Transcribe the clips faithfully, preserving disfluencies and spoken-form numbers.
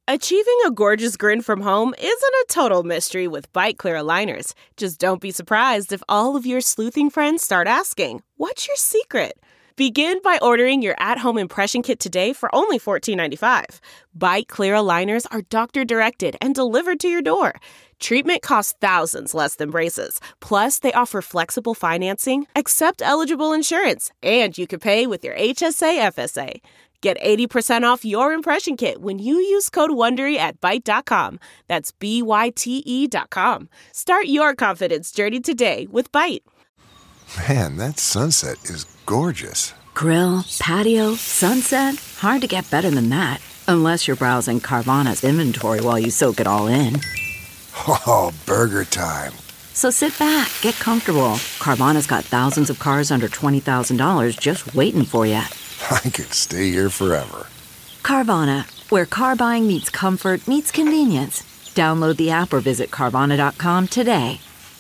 Achieving a gorgeous grin from home isn't a total mystery with Byte Clear aligners. Just don't be surprised if all of your sleuthing friends start asking, "What's your secret?" Begin by ordering your at-home impression kit today for only fourteen ninety-five. Byte Clear aligners are doctor-directed and delivered to your door. Treatment costs thousands less than braces. Plus, they offer flexible financing, accept eligible insurance, and you can pay with your H S A F S A. Get eighty percent off your impression kit when you use code WONDERY at byte dot com. That's B Y T E dot com. Start your confidence journey today with Byte. Man, that sunset is gorgeous. Grill, patio, sunset. Hard to get better than that. Unless you're browsing Carvana's inventory while you soak it all in. Oh, burger time. So sit back, get comfortable. Carvana's got thousands of cars under twenty thousand dollars just waiting for you. I could stay here forever. Carvana, where car buying meets comfort, meets convenience. Download the app or visit Carvana dot com today.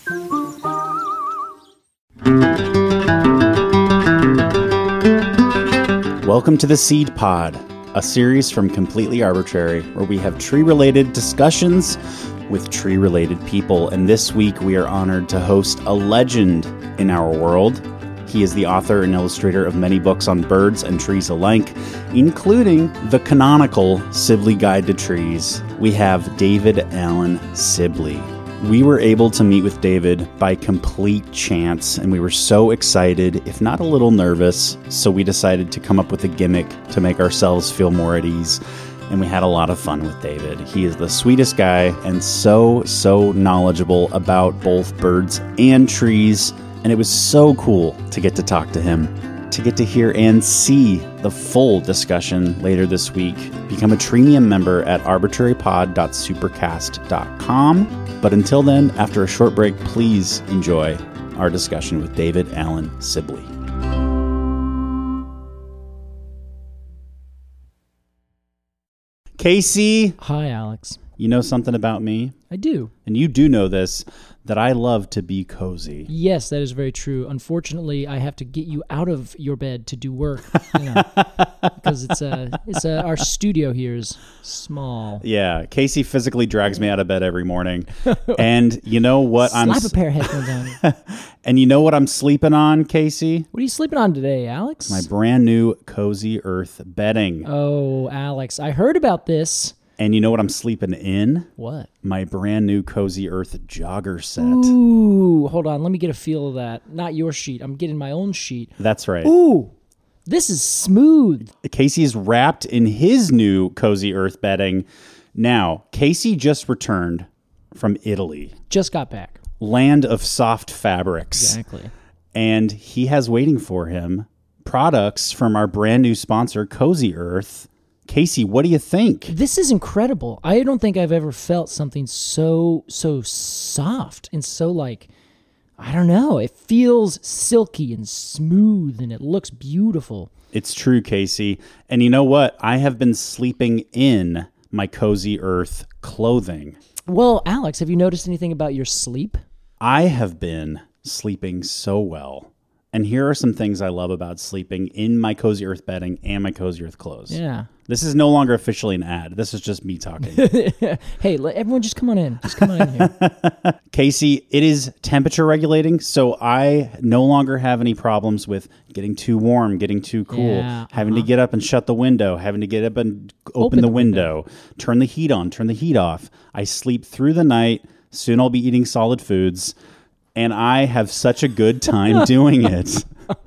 Welcome to the Seed Pod, a series from Completely Arbitrary, where we have tree-related discussions with tree-related people. And this week we are honored to host a legend in our world. He is the author and illustrator of many books on birds and trees alike, including the canonical Sibley Guide to Trees. We have David Allen Sibley. We were able to meet with David by complete chance, and we were so excited, if not a little nervous, so we decided to come up with a gimmick to make ourselves feel more at ease, and we had a lot of fun with David. He is the sweetest guy and so, so knowledgeable about both birds and trees, and it was so cool to get to talk to him, to get to hear and see the full discussion later this week. Become a Treemium member at arbitrary pod dot supercast dot com. But until then, after a short break, please enjoy our discussion with David Allen Sibley. Casey. Hi, Alex. You know something about me? I do. And you do know this, that I love to be cozy. Yes, that is very true. Unfortunately, I have to get you out of your bed to do work, you know, because it's a, it's a, our studio here is small. Yeah, Casey physically drags me out of bed every morning. And you know what? Slap I'm a pair of headphones on. And you know what I'm sleeping on, Casey? What are you sleeping on today, Alex? My brand new Cozy Earth bedding. Oh, Alex, I heard about this. And you know what I'm sleeping in? What? My brand new Cozy Earth jogger set. Ooh, hold on. Let me get a feel of that. Not your sheet. I'm getting my own sheet. That's right. Ooh, this is smooth. Casey is wrapped in his new Cozy Earth bedding. Now, Casey just returned from Italy. Just got back. Land of soft fabrics. Exactly. And he has waiting for him products from our brand new sponsor, Cozy Earth. Casey, what do you think? This is incredible. I don't think I've ever felt something so, so soft and so like, I don't know. It feels silky and smooth and it looks beautiful. It's true, Casey. And you know what? I have been sleeping in my Cozy Earth clothing. Well, Alex, have you noticed anything about your sleep? I have been sleeping so well. And here are some things I love about sleeping in my Cozy Earth bedding and my Cozy Earth clothes. Yeah. This is no longer officially an ad. This is just me talking. Hey, let everyone just come on in. Just come on in here. Casey, it is temperature regulating, so I no longer have any problems with getting too warm, getting too cool, Yeah, having uh-huh. to get up and shut the window, having to get up and open, Open the, the window, turn the heat on, turn the heat off. I sleep through the night. Soon I'll be eating solid foods. And I have such a good time doing it.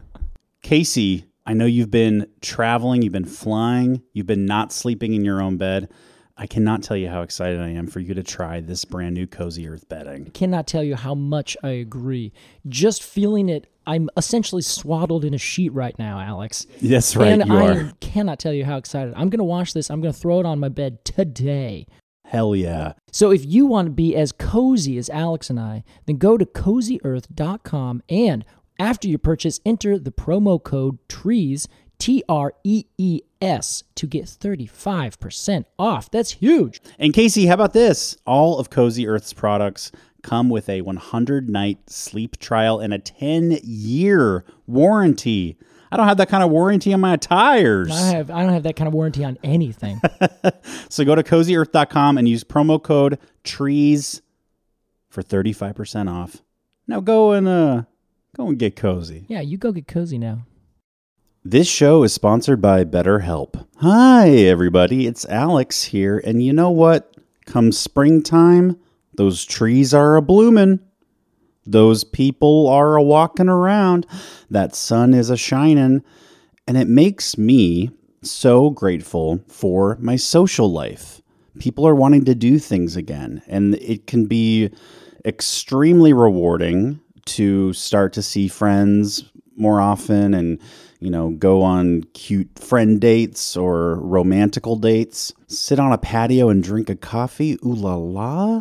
Casey, I know you've been traveling, you've been flying, you've been not sleeping in your own bed. I cannot tell you how excited I am for you to try this brand new Cozy Earth bedding. Cannot tell you how much I agree. Just feeling it, I'm essentially swaddled in a sheet right now, Alex. That's right, and you I are. cannot tell you how excited. I'm going to wash this. I'm going to throw it on my bed today. Hell yeah. So if you want to be as cozy as Alex and I, then go to cozy earth dot com and after you purchase, enter the promo code TREES, T R E E S, to get thirty-five percent off. That's huge. And Casey, how about this? All of Cozy Earth's products come with a one hundred night sleep trial and a ten year warranty. I don't have that kind of warranty on my tires. I have. I don't have that kind of warranty on anything. So go to cozy earth dot com and use promo code TREES for thirty-five percent off. Now go and uh, go and get cozy. Yeah, you go get cozy now. This show is sponsored by BetterHelp. Hi, everybody. It's Alex here. And you know what? Come springtime, those trees are a-bloomin'. Those people are a-walking around. That sun is a-shining. And it makes me so grateful for my social life. People are wanting to do things again. And it can be extremely rewarding to start to see friends more often and, you know, go on cute friend dates or romantical dates, sit on a patio and drink a coffee, ooh la la.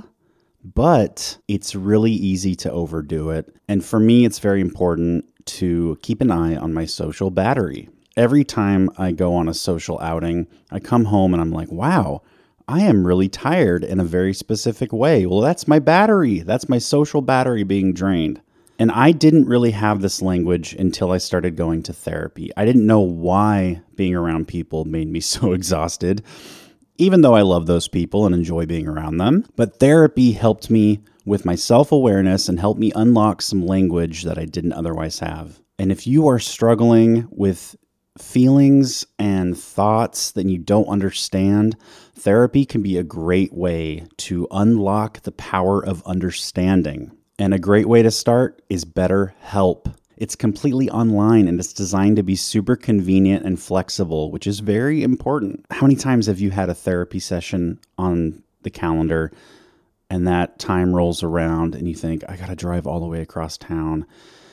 But it's really easy to overdo it. And for me, it's very important to keep an eye on my social battery. Every time I go on a social outing, I come home and I'm like, wow, I am really tired in a very specific way. Well, that's my battery. That's my social battery being drained. And I didn't really have this language until I started going to therapy. I didn't know why being around people made me so exhausted, even though I love those people and enjoy being around them. But therapy helped me with my self-awareness and helped me unlock some language that I didn't otherwise have. And if you are struggling with feelings and thoughts that you don't understand, therapy can be a great way to unlock the power of understanding. And a great way to start is BetterHelp. It's completely online and it's designed to be super convenient and flexible, which is very important. How many times have you had a therapy session on the calendar and that time rolls around and you think, I got to drive all the way across town.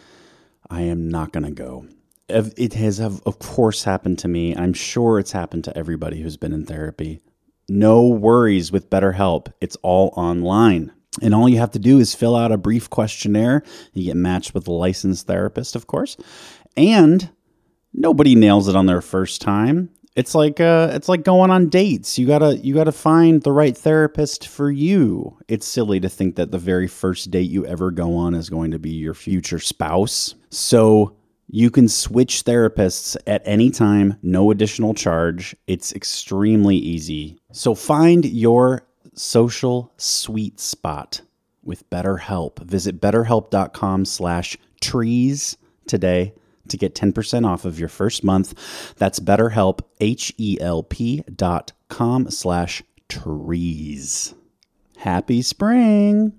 I am not going to go. It has, of course, happened to me. I'm sure it's happened to everybody who's been in therapy. No worries with BetterHelp. It's all online. And all you have to do is fill out a brief questionnaire. You get matched with a licensed therapist, of course. And nobody nails it on their first time. It's like uh, it's like going on dates. You gotta you gotta find the right therapist for you. It's silly to think that the very first date you ever go on is going to be your future spouse. So you can switch therapists at any time, no additional charge. It's extremely easy. So find your social sweet spot with BetterHelp. Visit betterhelp.com slash trees today to get ten percent off of your first month. That's BetterHelp, H-E-L-P dot com slash trees. Happy spring.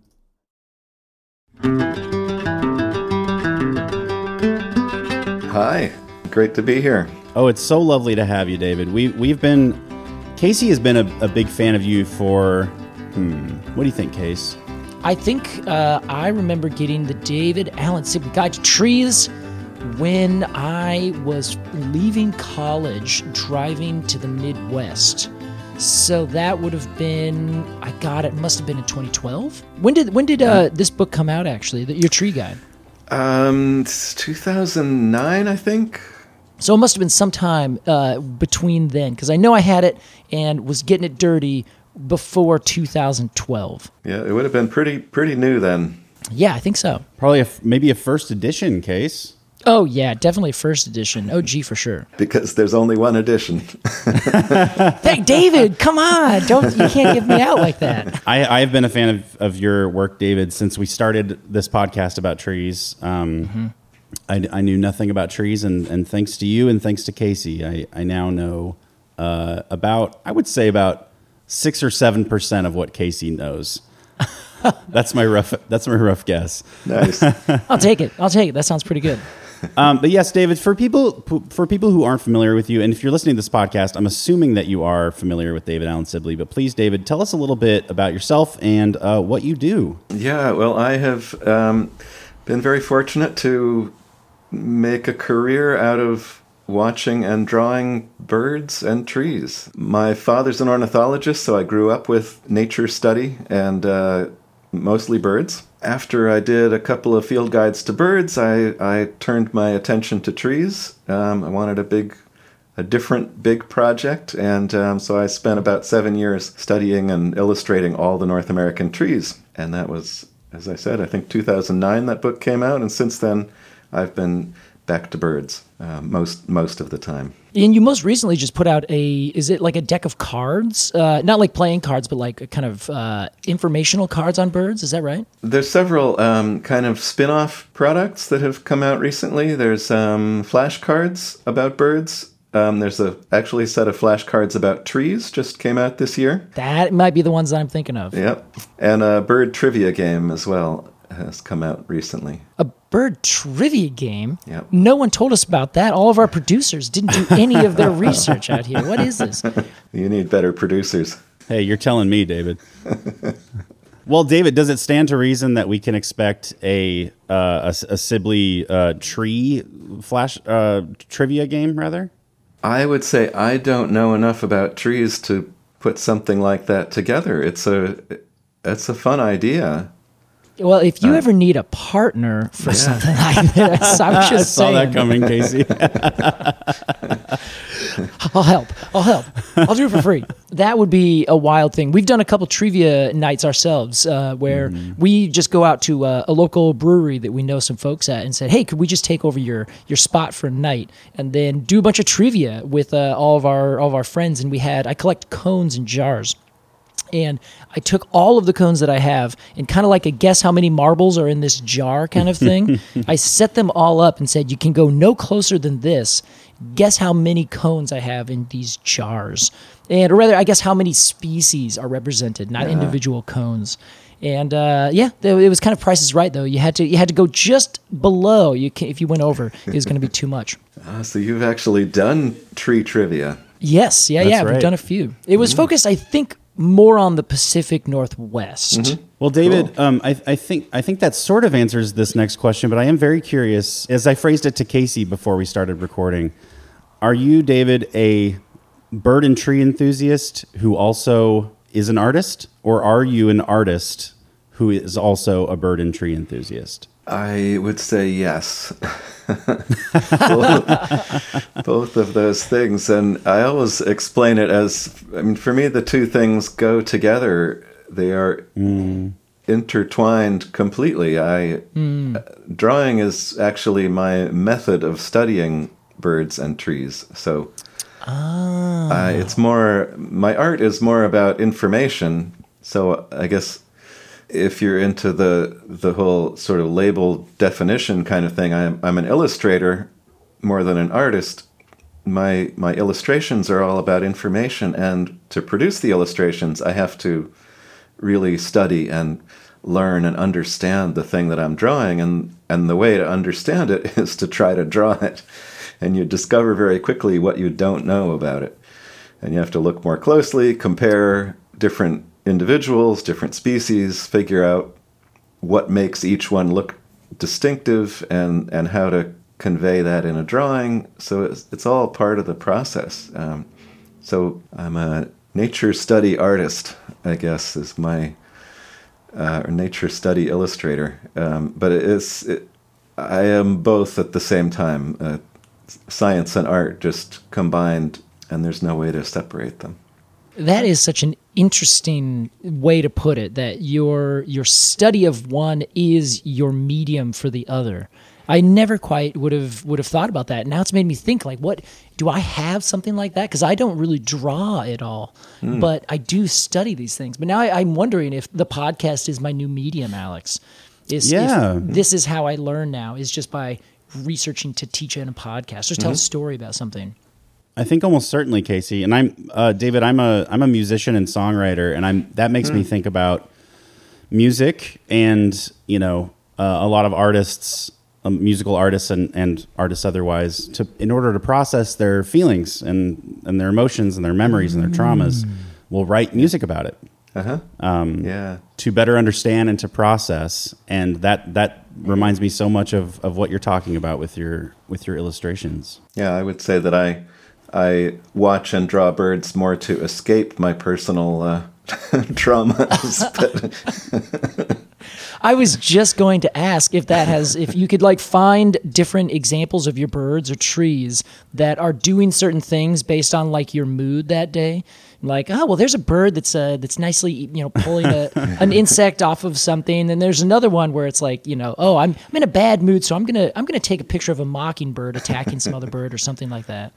Hi, great to be here. Oh, it's so lovely to have you, David. We, we've been... Casey has been a, a big fan of you for, hmm, what do you think, Case? I think uh, I remember getting the David Allen Sibley Guide to Trees when I was leaving college, driving to the Midwest. So that would have been, I got it, must have been in twenty twelve. When did when did uh, this book come out, actually, the, your tree guide? Um, two thousand nine, I think. So it must have been sometime uh, between then, because I know I had it and was getting it dirty before two thousand twelve. Yeah, it would have been pretty pretty new then. Yeah, I think so. Probably a, maybe a first edition, Case. Oh, yeah, definitely first edition. O G for sure. Because there's only one edition. Hey, David, come on. Don't You can't give me out like that. I, I've been a fan of, of your work, David, since we started this podcast about trees. Um, mm-hmm. I, I knew nothing about trees, and, and thanks to you and thanks to Casey, I, I now know uh, about, I would say about six or seven percent of what Casey knows. That's my rough. That's my rough guess. Nice. I'll take it. I'll take it. That sounds pretty good. Um, but yes, David, for people for people who aren't familiar with you, and if you're listening to this podcast, I'm assuming that you are familiar with David Allen Sibley. But please, David, tell us a little bit about yourself and uh, what you do. Yeah, well, I have um, been very fortunate to make a career out of watching and drawing birds and trees. My father's an ornithologist, so I grew up with nature study and uh, mostly birds. After I did a couple of field guides to birds, I, I turned my attention to trees. Um, I wanted a big, a different big project, and um, so I spent about seven years studying and illustrating all the North American trees. And that was, as I said, I think two thousand nine that book came out, and since then I've been back to birds uh, most most of the time. And you most recently just put out a, is it like a deck of cards? Uh, not like playing cards, but like a kind of uh, informational cards on birds. Is that right? There's several um, kind of spin-off products that have come out recently. There's um, flashcards about birds. Um, there's a actually a set of flashcards about trees just came out this year. That might be the ones that I'm thinking of. Yep. And a bird trivia game as well has come out recently. A bird trivia game? Yep. No one told us about that. All of our producers didn't do any of their research out here. What is this? You need better producers. Hey, you're telling me, David. Well, David, does it stand to reason that we can expect a uh, a, a Sibley uh, tree flash uh, trivia game, rather? I would say I don't know enough about trees to put something like that together. It's a it's a fun idea. Well, if you uh, ever need a partner for yeah. something like this, I'm just I saw saying. that coming, Casey. I'll help. I'll help. I'll do it for free. That would be a wild thing. We've done a couple trivia nights ourselves uh, where mm-hmm. we just go out to uh, a local brewery that we know some folks at and said, hey, could we just take over your your spot for a night and then do a bunch of trivia with uh, all of our all of our friends? And we had, I collect cones and jars. And I took all of the cones that I have and kind of like a guess how many marbles are in this jar kind of thing. I set them all up and said, you can go no closer than this. Guess how many cones I have in these jars. And or rather, I guess how many species are represented, not yeah. individual cones. And uh, yeah, it was kind of Price is Right, though. You had to you had to go just below. You can, if you went over, it was going to be too much. Uh, so you've actually done tree trivia. Yes, yeah, That's yeah. right. We've done a few. It was mm. focused, I think, more on the Pacific Northwest. Mm-hmm. Well, David, cool. um, I, I think I think that sort of answers this next question, but I am very curious. As I phrased it to Casey before we started recording, are you, David, a bird and tree enthusiast who also is an artist, or are you an artist who is also a bird and tree enthusiast? I would say yes. both, both of those things. And I always explain it as, I mean, for me, the two things go together. They are mm. intertwined completely. I mm. Drawing is actually my method of studying birds and trees. So oh. I, it's more, my art is more about information. So I guess if you're into the the whole sort of label definition kind of thing, I'm I'm an illustrator more than an artist. My my illustrations are all about information, and to produce the illustrations, I have to really study and learn and understand the thing that I'm drawing, and and the way to understand it is to try to draw it, and you discover very quickly what you don't know about it, and you have to look more closely, compare different individuals, different species, figure out what makes each one look distinctive and, and how to convey that in a drawing. So it's, it's all part of the process. Um, so I'm a nature study artist, I guess, is my, uh, or nature study illustrator. Um, but it is, it, I am both at the same time, uh, science and art just combined, and there's no way to separate them. That is such an interesting way to put it, that your your study of one is your medium for the other. I never quite would have would have thought about that. Now it's made me think, like, what do I have something like that? Because I don't really draw at all, mm. but I do study these things. But now I, I'm wondering if the podcast is my new medium, Alex. Is yeah. if this is how I learn now, is just by researching to teach in a podcast, or tell mm-hmm. a story about something. I think almost certainly, Casey. And I'm uh, David. I'm a I'm a musician and songwriter, and I'm that makes mm. me think about music and you know uh, a lot of artists, um, musical artists and, and artists otherwise, to in order to process their feelings and, and their emotions and their memories and their traumas, mm. will write music about it. Uh-huh. Um, yeah. To better understand and to process, and that that reminds me so much of, of what you're talking about with your with your illustrations. Yeah, I would say that I. I watch and draw birds more to escape my personal uh, traumas. I was just going to ask if that has, if you could like find different examples of your birds or trees that are doing certain things based on like your mood that day. Like, oh, well, there's a bird that's uh, that's nicely, you know, pulling a, an insect off of something, and there's another one where it's like, you know, oh, I'm I'm in a bad mood, so I'm gonna I'm gonna take a picture of a mockingbird attacking some other bird or something like that.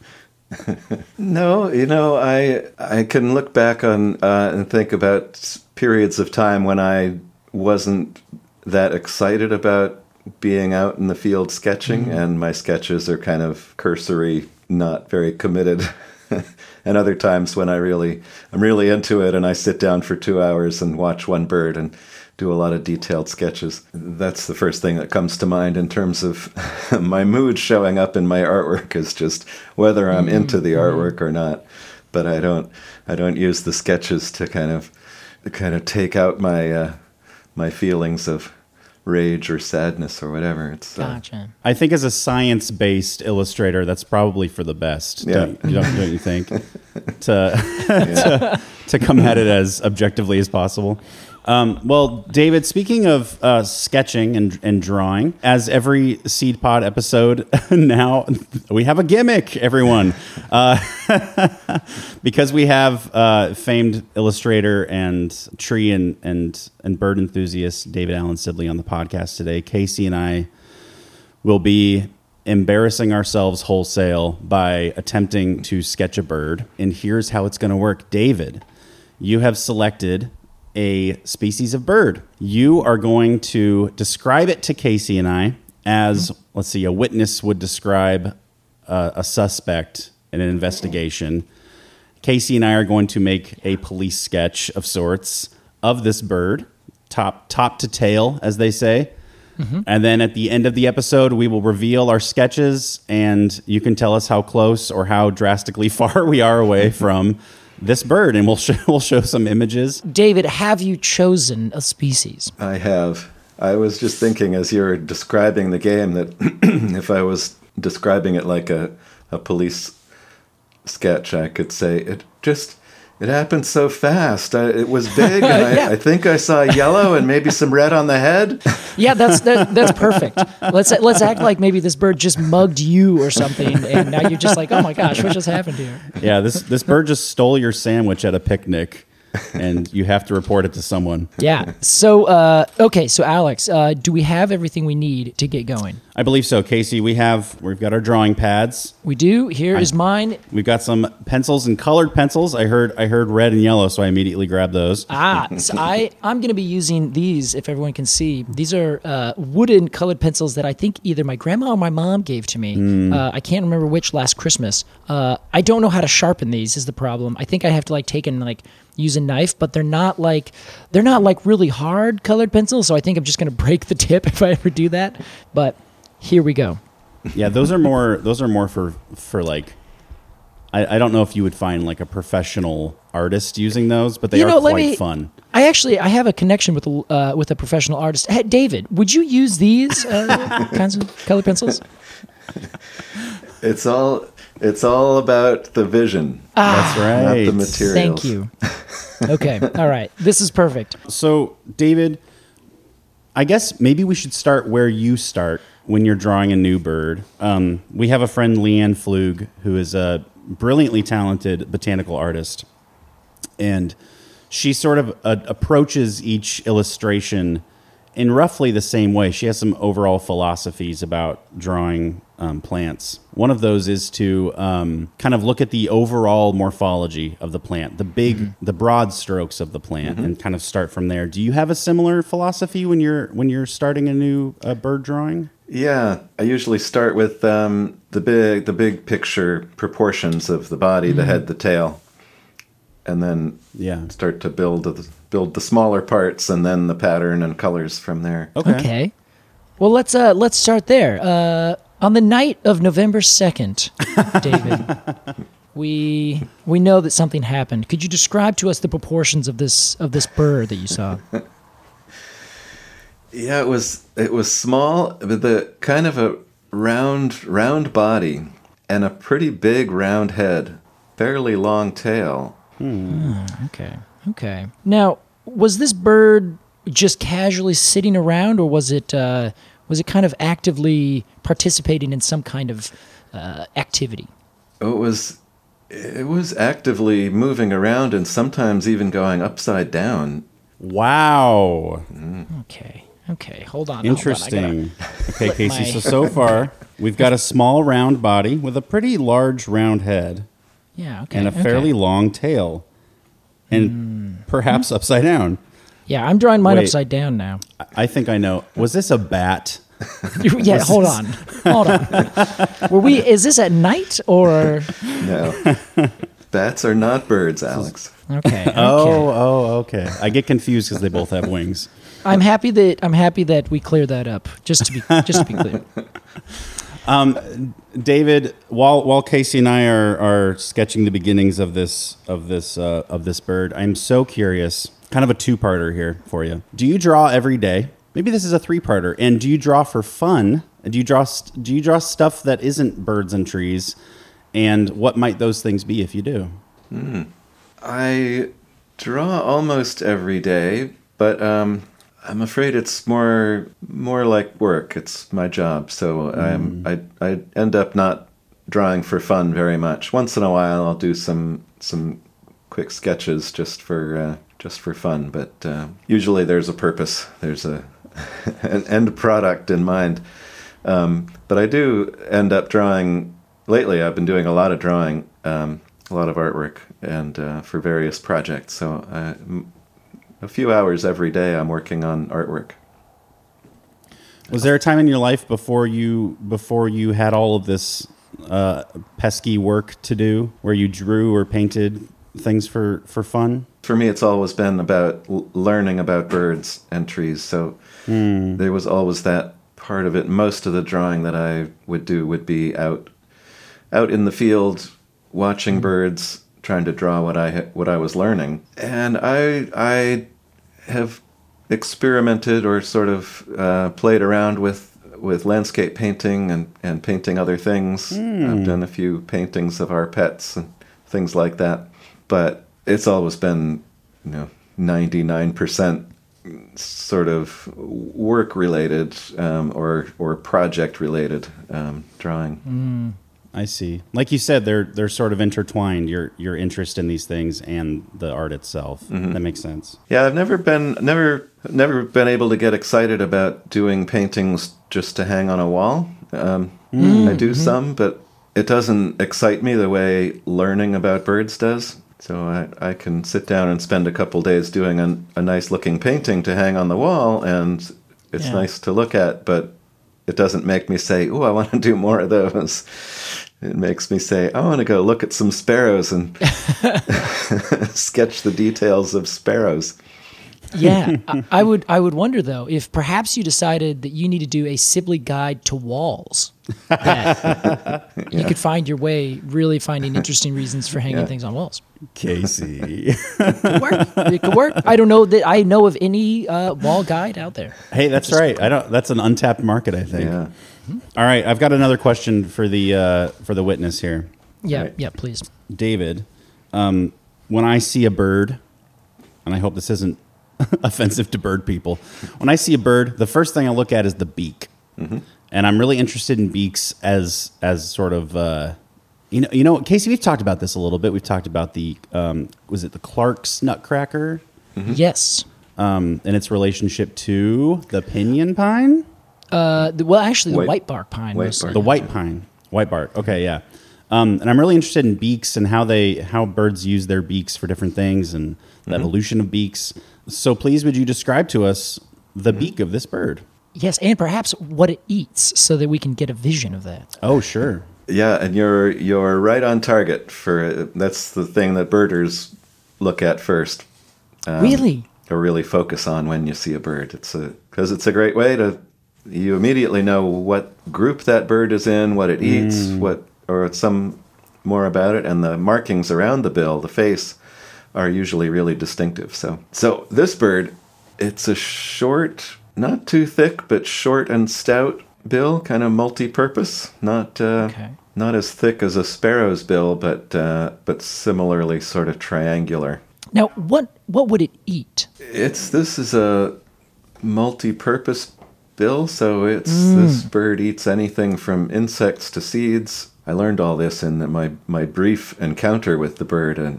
No, you know, I I can look back on uh, and think about periods of time when I wasn't that excited about being out in the field sketching, mm-hmm. and my sketches are kind of cursory, not very committed. And other times when I really, I'm really into it and I sit down for two hours and watch one bird and do a lot of detailed sketches. That's the first thing that comes to mind in terms of my mood showing up in my artwork, is just whether I'm mm-hmm. into the artwork or not. But I don't, I don't use the sketches to kind of, kind of take out my, uh, my feelings of rage or sadness or whatever. It's uh, gotcha. I think as a science-based illustrator, that's probably for the best. Yeah. Don't, you don't, don't you think? to, to to come at it as objectively as possible. Um, well, David, speaking of uh, sketching and, and drawing, as every Seed Pod episode now, we have a gimmick, everyone. Uh, because we have uh, famed illustrator and tree and, and, and bird enthusiast David Allen Sibley on the podcast today, Casey and I will be embarrassing ourselves wholesale by attempting to sketch a bird. And here's how it's going to work. David, you have selected a species of bird. You are going to describe it to Casey and I as, let's see, a witness would describe uh, a suspect in an investigation. Casey and I are going to make a police sketch of sorts of this bird, top top to tail, as they say. Mm-hmm. And then at the end of the episode, we will reveal our sketches, and you can tell us how close or how drastically far we are away from this bird, and we'll show, we'll show some images. David, have you chosen a species? I have. I was just thinking as you're describing the game that if I was describing it like a, a police sketch, I could say it just, it happened so fast. I, it was big, and yeah. I, I think I saw yellow and maybe some red on the head. Yeah, that's that, that's perfect. Let's let's act like maybe this bird just mugged you or something, and now you're just like, oh my gosh, what just happened here? Yeah, this this bird just stole your sandwich at a picnic, and you have to report it to someone. Yeah. So, uh, okay. So, Alex, uh, do we have everything we need to get going? I believe so, Casey. We have we've got our drawing pads. We do. Here I, is mine. We've got some pencils and colored pencils. I heard I heard red and yellow, so I immediately grabbed those. Ah, so I I'm going to be using these, if everyone can see. These are uh, wooden colored pencils that I think either my grandma or my mom gave to me. Mm. Uh, I can't remember which last Christmas. Uh, I don't know how to sharpen these. Is the problem? I think I have to like take and like use a knife, but they're not like they're not like really hard colored pencils. So I think I'm just going to break the tip if I ever do that. But here we go. Yeah, those are more. Those are more for for like. I, I don't know if you would find like a professional artist using those, but they you know, are quite me, fun. I actually I have a connection with a uh, with a professional artist. Hey, David, would you use these uh, kinds of color pencils? It's all it's all about the vision. Ah, that's right. Not the materials. Thank you. Okay. All right. This is perfect. So, David, I guess maybe we should start where you start when you're drawing a new bird. Um, we have a friend, Leanne Flug, who is a brilliantly talented botanical artist. And she sort of uh, approaches each illustration in roughly the same way. She has some overall philosophies about drawing um, plants. One of those is to um, kind of look at the overall morphology of the plant, the big, mm-hmm. the broad strokes of the plant, mm-hmm. and kind of start from there. Do you have a similar philosophy when you're when you're starting a new uh, bird drawing? Yeah, I usually start with um, the big the big picture proportions of the body, mm-hmm. the head, the tail, and then yeah. start to build the, build the smaller parts, and then the pattern and colors from there. Okay. okay. Well, let's uh, let's start there. Uh, on the night of November second, David, we we know that something happened. Could you describe to us the proportions of this of this bird that you saw? Yeah, it was it was small, but the kind of a round round body and a pretty big round head, fairly long tail. Hmm. Oh, okay. Okay. Now, was this bird just casually sitting around, or was it uh, was it kind of actively participating in some kind of uh, activity? It was it was actively moving around and sometimes even going upside down. Wow. Okay. Okay. Hold on. Interesting. Hold on. I Okay, flip Casey. my- So so far, we've got a small round body with a pretty large round head Yeah. Okay. and a okay. fairly long tail, and perhaps upside down. Yeah, I'm drawing mine Wait. upside down now. I- I think I know. Was this a bat? Yeah. Hold on. Hold on. Were we? Is this at night or? No. Bats are not birds, Alex. Okay. okay. Oh, oh, okay. I get confused because they both have wings. I'm happy that I'm happy that we cleared that up. Just to be just to be clear. David, while while Casey and I are, are sketching the beginnings of this of this uh, of this bird, I'm so curious. Kind of a two-parter here for you. Do you draw every day? Maybe this is a three-parter. And do you draw for fun? Do you draw st- do you draw stuff that isn't birds and trees? And what might those things be if you do? I draw almost every day, but um, I'm afraid it's more more like work. It's my job, so I'm I I end up not drawing for fun very much. Once in a while, I'll do some some quick sketches just for uh, just for fun, but uh, usually there's a purpose. There's a an end product in mind. Um, but I do end up drawing. Lately, I've been doing a lot of drawing, um, a lot of artwork, and uh, for various projects. So uh, m- a few hours every day, I'm working on artwork. Was there a time in your life before you before you had all of this uh, pesky work to do, where you drew or painted things for, for fun? For me, it's always been about l- learning about birds and trees. So there was always that part of it. Most of the drawing that I would do would be out out in the field, watching birds, trying to draw what I ha- what I was learning. And I I have experimented or sort of uh, played around with with landscape painting and, and painting other things. I've done a few paintings of our pets and things like that. But it's always been, you know, ninety-nine percent sort of work related um, or or project related um, drawing. I see. Like you said, they're they're sort of intertwined. Your your interest in these things and the art itself. That makes sense. Yeah, I've never been never never been able to get excited about doing paintings just to hang on a wall. Um, I do some, but it doesn't excite me the way learning about birds does. So I, I can sit down and spend a couple days doing a, a nice looking painting to hang on the wall, and it's Yeah. nice to look at, but it doesn't make me say, "Oh, I want to do more of those." It makes me say, "I want to go look at some sparrows and sketch the details of sparrows." Yeah, I, I would. I would wonder though if perhaps you decided that you need to do a Sibley guide to walls. That you could find your way, really finding interesting reasons for hanging Yeah. things on walls. Casey. Could work. It could work. I don't know that I know of any uh, wall guide out there. Hey, that's right. I don't. That's an untapped market, I think. Yeah. All right, I've got another question for the uh, for the witness here, Yeah, Right. yeah. Please. David. Um, when I see a bird, and I hope this isn't offensive to bird people, when I see a bird, the first thing I look at is the beak, and I'm really interested in beaks as as sort of. Uh, You know, you know, Casey, we've talked about this a little bit. We've talked about the, um, was it the Clark's Nutcracker, Yes. um, and its relationship to the pinyon pine, Uh, the, well, actually, the White- white bark pine. white mostly. bark. the white pine, white bark. Okay, yeah. Um, and I'm really interested in beaks and how they, how birds use their beaks for different things and the evolution of beaks. So please, would you describe to us the beak of this bird? Yes, and perhaps what it eats, so that we can get a vision of that. Oh, sure. Yeah, and you're you're right on target for that's the thing that birders look at first. Um, Really? Or really focus on when you see a bird. It's a because it's a great way to you immediately know what group that bird is in, what it eats, what or some more about it, and the markings around the bill, the face, are usually really distinctive. So so this bird, it's a short, not too thick, but short and stout bill, kind of multi-purpose, not uh, Okay. not as thick as a sparrow's bill, but uh, but similarly sort of triangular. Now, what what would it eat? It's this is a multi-purpose bill, so it's Mm. this bird eats anything from insects to seeds. I learned all this in my, my brief encounter with the bird, and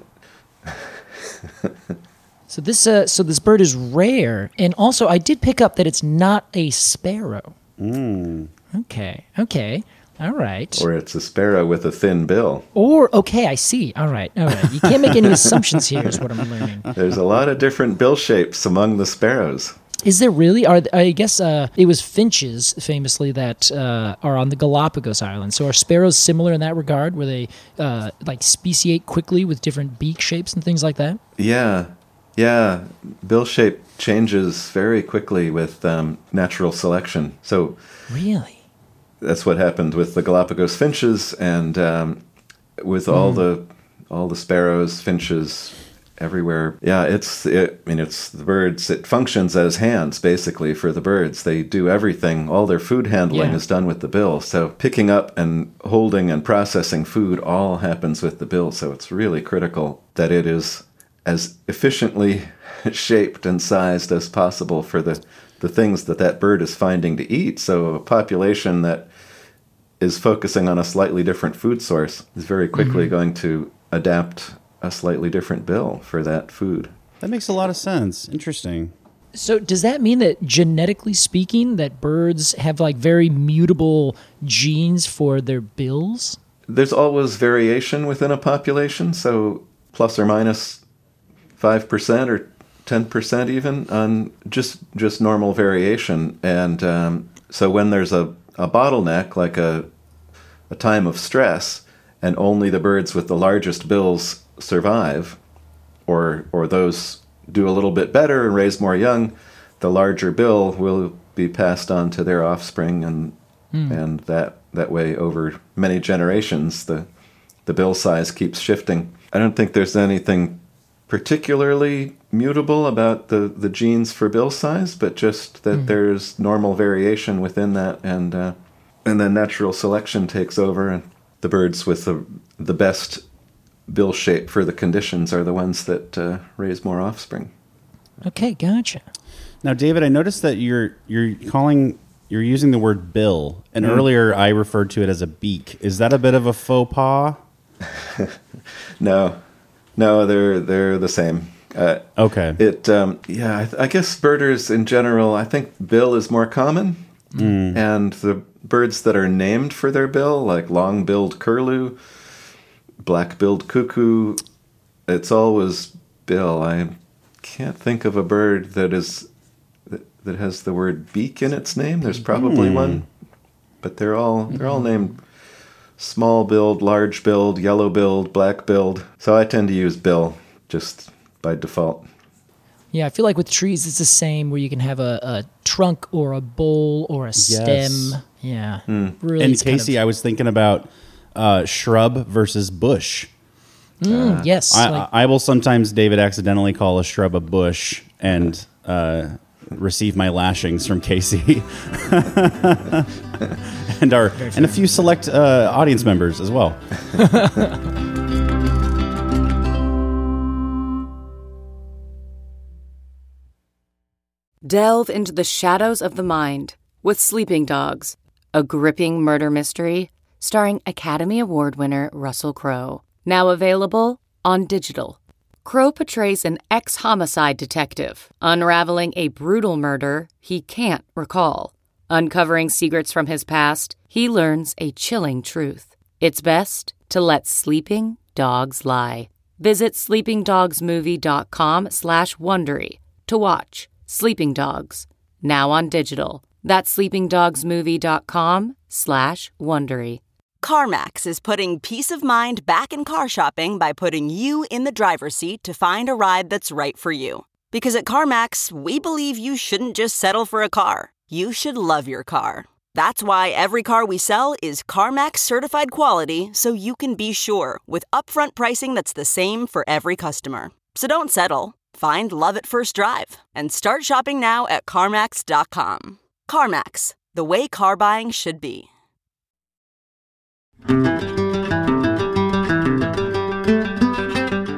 So this uh, so this bird is rare, and also I did pick up that it's not a sparrow. Mm. Okay, okay, all right. or it's a sparrow with a thin bill. Or okay, I see. All right, all right. You can't make any assumptions here, is what I'm learning. There's a lot of different bill shapes among the sparrows. Is there really? Are I guess uh, it was finches famously that uh, are on the Galapagos Islands. So are sparrows similar in that regard, where they uh, like speciate quickly with different beak shapes and things like that? Yeah, yeah. Bill shape changes very quickly with um, natural selection. So Really? that's what happened with the Galapagos finches, and um, with all the all the sparrows, finches, everywhere. Yeah, it's. It, I mean, it's the birds. It functions as hands basically for the birds. They do everything. All their food handling Yeah. is done with the bill. So picking up and holding and processing food all happens with the bill. So it's really critical that it is as efficiently shaped and sized as possible for the the things that that bird is finding to eat. So a population that is focusing on a slightly different food source is very quickly Mm-hmm. going to adapt a slightly different bill for that food. That makes a lot of sense. Interesting. So does that mean that genetically speaking, that birds have like very mutable genes for their bills? There's always variation within a population, so plus or minus five percent or ten percent even on just just normal variation. And um, so when there's a, a bottleneck, like a, a time of stress, and only the birds with the largest bills survive, or or those do a little bit better and raise more young, the larger bill will be passed on to their offspring, and and that that way over many generations the the bill size keeps shifting. I don't think there's anything particularly mutable about the, the genes for bill size, but just that there's normal variation within that, and uh, and then natural selection takes over, and the birds with the the best bill shape for the conditions are the ones that uh, raise more offspring. Okay, gotcha. Now, David, I noticed that you're you're calling you're using the word bill, and Mm. earlier I referred to it as a beak. Is that a bit of a faux pas? No, no, they're they're the same. Uh, Okay. It um, yeah, I, th- I guess birders in general, I think bill is more common, and the birds that are named for their bill, like long-billed curlew, black-billed cuckoo, it's always bill. I can't think of a bird that is that, that has the word beak in its name. There's probably one, but they're all they're all named small-billed, large-billed, yellow-billed, black-billed. So I tend to use bill just by default. Yeah, I feel like with trees, it's the same where you can have a, a trunk or a bowl or a stem. Yeah. Really, And it's kind Casey, of- I was thinking about uh, shrub versus bush. Mm, yes. I, like- I will sometimes, David, accidentally call a shrub a bush and uh, receive my lashings from Casey and our and a few select uh, audience members as well. Delve into the shadows of the mind with Sleeping Dogs, a gripping murder mystery starring Academy Award winner Russell Crowe. Now available on digital. Crowe portrays an ex-homicide detective unraveling a brutal murder he can't recall. Uncovering secrets from his past, he learns a chilling truth. It's best to let sleeping dogs lie. Visit sleepingdogsmovie.com slash Wondery to watch Sleeping Dogs, now on digital. That's sleepingdogsmovie.com slash Wondery. CarMax is putting peace of mind back in car shopping by putting you in the driver's seat to find a ride that's right for you. Because at CarMax, we believe you shouldn't just settle for a car. You should love your car. That's why every car we sell is CarMax certified quality, so you can be sure with upfront pricing that's the same for every customer. So don't settle. Find love at first drive and start shopping now at CarMax dot com. CarMax, the way car buying should be.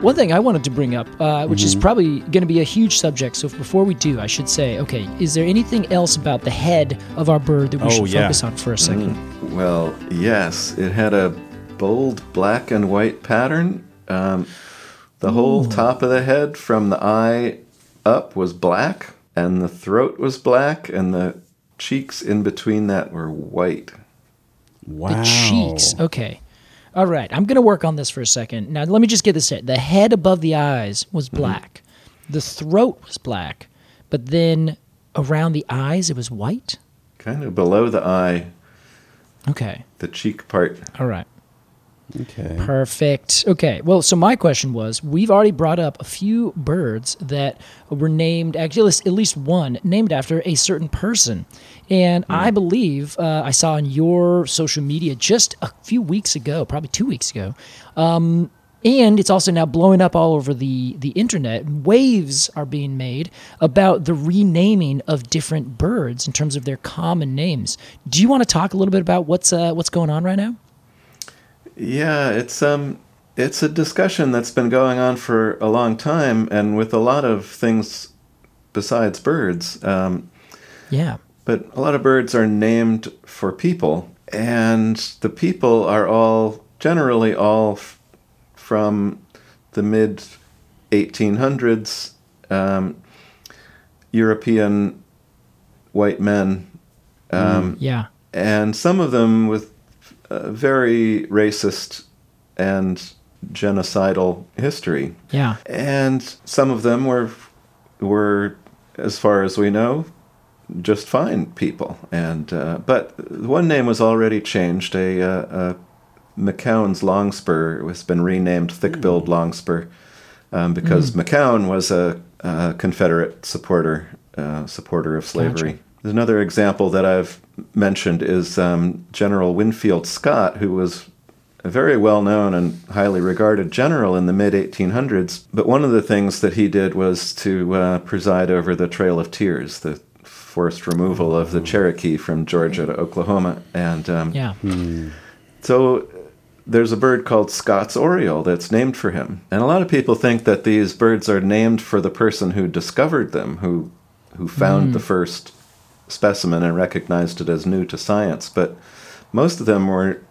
One thing I wanted to bring up, uh, which mm-hmm. is probably going to be a huge subject. So before we do, I should say, okay, is there anything else about the head of our bird that we oh, should yeah. focus on for a second? Mm, well, yes. It had a bold black and white pattern. Um, the Ooh. whole top of the head from the eye up was black, and the throat was black, and the cheeks in between that were white. Wow. The cheeks. Okay. All right. I'm going to work on this for a second. Now, let me just get this straight. The head above the eyes was black. Mm-hmm. The throat was black. But then around the eyes, it was white? Kind of below the eye. Okay. The cheek part. All right. Okay. Perfect. Okay. Well, so my question was, we've already brought up a few birds that were named, actually at least one, named after a certain person. And mm. I believe uh, I saw on your social media just a few weeks ago, probably two weeks ago, um, and it's also now blowing up all over the, the internet. Waves are being made about the renaming of different birds in terms of their common names. Do you want to talk a little bit about what's uh, what's going on right now? Yeah, it's um, it's a discussion that's been going on for a long time, and with a lot of things besides birds. Um, yeah. But a lot of birds are named for people, and the people are all, generally all f- from the mid eighteen hundreds, um, European white men. Um, mm, yeah. And some of them with uh, very racist and genocidal history. Yeah. And some of them were, were, as far as we know, just fine people. And uh, but one name was already changed. A, uh, a McCown's longspur has been renamed thick-billed longspur um, because mm. McCown was a, a Confederate supporter, uh, supporter of slavery. Gotcha. Another example that I've mentioned is um, General Winfield Scott, who was a very well-known and highly regarded general in the mid eighteen hundreds. But one of the things that he did was to uh, preside over the Trail of Tears, the forced removal of the Cherokee from Georgia to Oklahoma. And um, yeah. hmm. so there's a bird called Scott's Oriole that's named for him. And a lot of people think that these birds are named for the person who discovered them, who who found mm. the first specimen and recognized it as new to science. But most of them were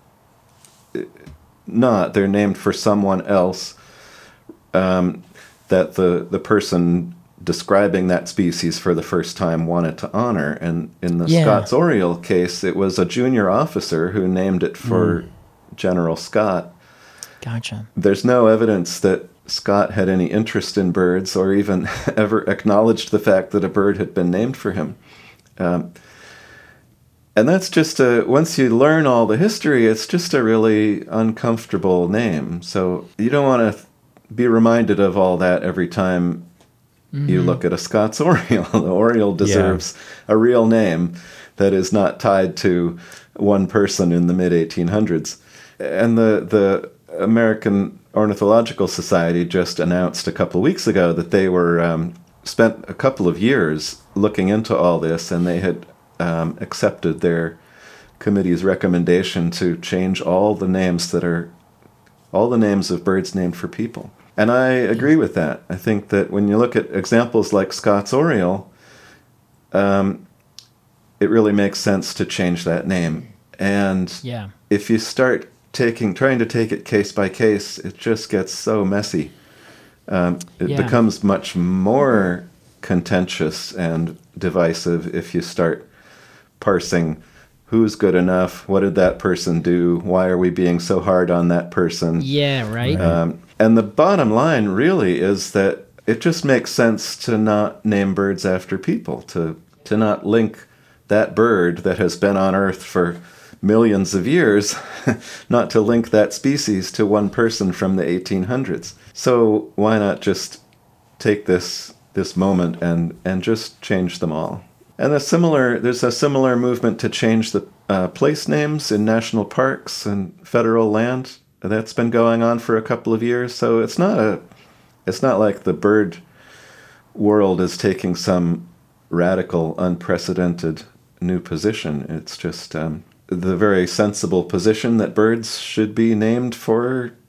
not. They're named for someone else um, that the, the person describing that species for the first time wanted to honor. And in the yeah. Scott's Oriole case, it was a junior officer who named it for mm. General Scott. Gotcha. There's no evidence that Scott had any interest in birds or even ever acknowledged the fact that a bird had been named for him. Um, and that's just a, once you learn all the history, it's just a really uncomfortable name. So you don't want to be reminded of all that every time mm-hmm. you look at a Scott's Oriole. The Oriole deserves yeah. a real name that is not tied to one person in the mid eighteen hundreds. And the, the American Ornithological Society just announced a couple of weeks ago that they were um, spent a couple of years looking into all this, and they had um, accepted their committee's recommendation to change all the names that are all the names of birds named for people. And I agree with that. I think that when you look at examples like Scott's Oriole, um, it really makes sense to change that name. And yeah. if you start taking, trying to take it case by case, it just gets so messy. Um, it yeah. becomes much more contentious and divisive if you start parsing who's good enough, what did that person do, why are we being so hard on that person. Yeah, right. Um, and the bottom line really is that it just makes sense to not name birds after people, to to not link that bird that has been on Earth for millions of years, not to link that species to one person from the eighteen hundreds. So why not just take this this moment and, and just change them all? And a similar, there's a similar movement to change the uh, place names in national parks and federal land. That's been going on for a couple of years. So it's not a, it's not like the bird world is taking some radical, unprecedented new position. It's just um, the very sensible position that birds should be named for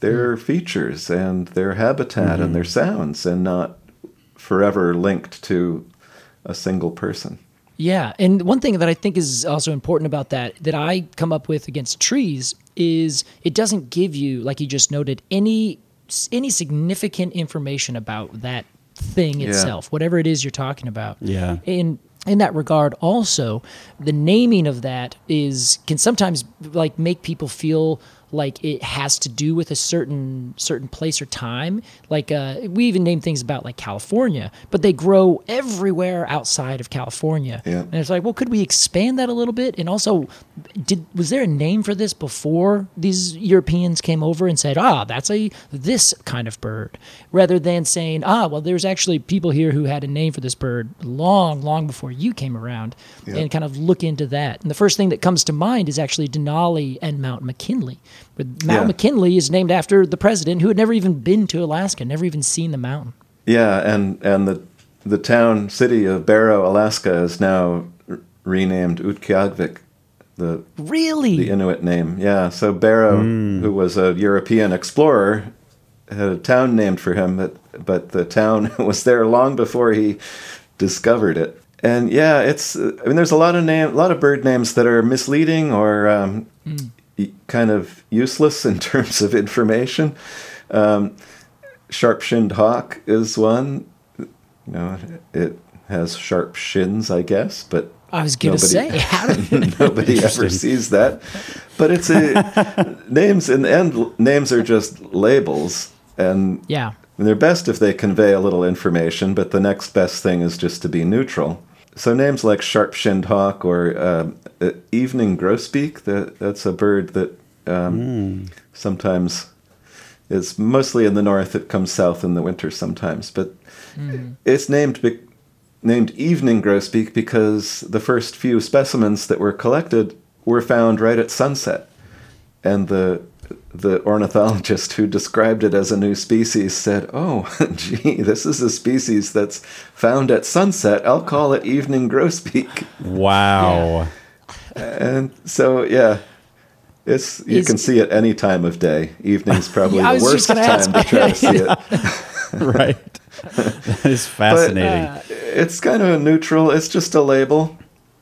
their features and their habitat mm-hmm. and their sounds, and not forever linked to a single person. Yeah, and one thing that I think is also important about that, that I come up with against trees, is it doesn't give you, like you just noted, any any significant information about that thing Yeah. itself, whatever it is you're talking about. Yeah. In in that regard, also, the naming of that is can sometimes like make people feel like it has to do with a certain certain place or time. Like uh, we even name things about like California, but they grow everywhere outside of California. Yeah. And it's like, well, could we expand that a little bit? And also, did was there a name for this before these Europeans came over and said, ah, that's a this kind of bird, rather than saying, ah, well, there's actually people here who had a name for this bird long, long before you came around, Yeah. and kind of look into that. And the first thing that comes to mind is actually Denali and Mount McKinley. But Mount Yeah. McKinley is named after the president who had never even been to Alaska, never even seen the mountain. Yeah, and, and the the town city of Barrow, Alaska, is now r- renamed Utqiagvik, the Really? the Inuit name. Yeah, so Barrow, who was a European explorer, had a town named for him, but but the town was there long before he discovered it. And yeah, it's uh, I mean, there's a lot of name, a lot of bird names that are misleading or um, y- kind of useless in terms of information. Um, Sharp-shinned hawk is one. You know, it has sharp shins, I guess, but I was going to nobody- say, how did nobody ever sees that. But it's a names in the end. Names are just labels, and Yeah. they're best if they convey a little information. But the next best thing is just to be neutral. So names like sharp-shinned hawk or uh, uh, evening grosbeak. That that's a bird that um, sometimes is mostly in the north. It comes south in the winter sometimes, but it's named be- named evening grosbeak because the first few specimens that were collected were found right at sunset, and the the ornithologist who described it as a new species said, "Oh, gee, this is a species that's found at sunset. I'll call it evening grosbeak." Wow. And so, yeah, it's you Is- can see it any time of day. Evening's probably Yeah, I the was worst just gonna time ask. to try to see it. Right. That is fascinating. It's kind of neutral. It's just a label.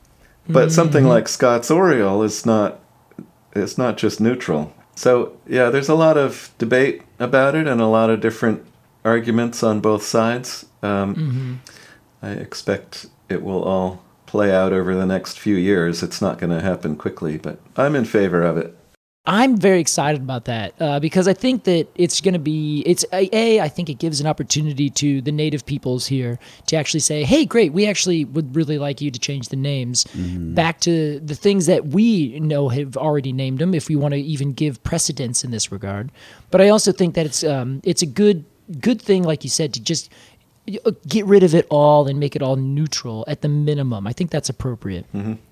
But something like Scott's Oriole is not. It's not just neutral. So yeah, there's a lot of debate about it and a lot of different arguments on both sides. Um, I expect it will all play out over the next few years. It's not going to happen quickly, but I'm in favor of it. I'm very excited about that uh, because I think that it's going to be, it's a, a, I think it gives an opportunity to the native peoples here to actually say, hey, great, we actually would really like you to change the names back to the things that we know have already named them, if we want to even give precedence in this regard. But I also think that it's um, it's a good good thing, like you said, to just get rid of it all and make it all neutral at the minimum. I think that's appropriate.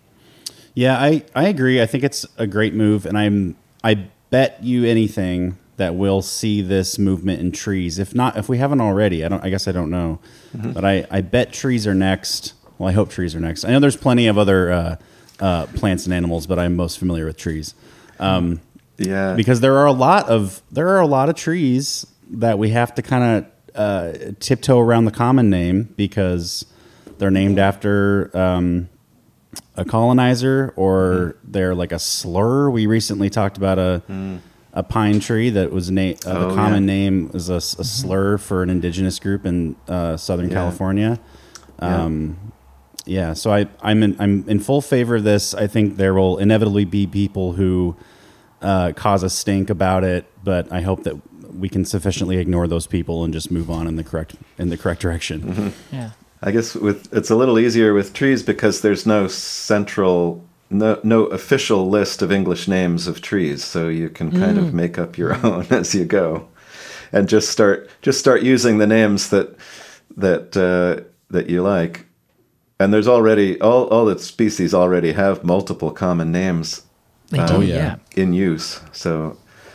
Yeah, I, I agree. I think it's a great move, and I'm I bet you anything that we'll see this movement in trees. If not, if we haven't already, I don't. I guess I don't know, but I, I bet trees are next. Well, I hope trees are next. I know there's plenty of other uh, uh, plants and animals, but I'm most familiar with trees. Um, Yeah. because there are a lot of there are a lot of trees that we have to kind of uh, tiptoe around the common name because they're named after um, a colonizer or they're like a slur. We recently talked about a a pine tree that was na- uh, Oh, the common yeah. name was a, a slur for an indigenous group in uh, Southern Yeah. California. Um, yeah, so I, I'm in, I'm in full favor of this. I think there will inevitably be people who uh, cause a stink about it, but I hope that we can sufficiently ignore those people and just move on in the correct in the correct direction. Yeah. I guess with it's a little easier with trees because there's no central, no no official list of English names of trees, so you can kind of make up your own as you go, and just start just start using the names that that uh, that you like. And there's already all all the species already have multiple common names They um, do, yeah. yeah. in use. So